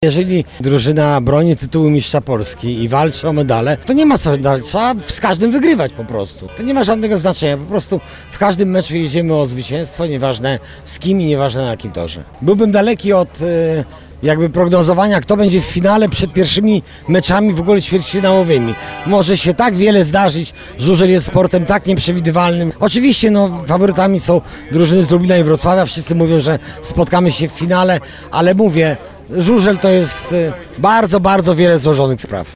Jeżeli drużyna broni tytułu mistrza Polski i walczy o medale, to nie ma co, trzeba z każdym wygrywać po prostu. To nie ma żadnego znaczenia, po prostu w każdym meczu jedziemy o zwycięstwo, nieważne z kim i nieważne na jakim torze. Byłbym daleki od jakby prognozowania, kto będzie w finale przed pierwszymi meczami w ogóle ćwierćfinałowymi. Może się tak wiele zdarzyć, żużel jest sportem tak nieprzewidywalnym. Oczywiście faworytami są drużyny z Lublina i Wrocławia, wszyscy mówią, że spotkamy się w finale, ale mówię, żużel to jest bardzo, bardzo wiele złożonych spraw.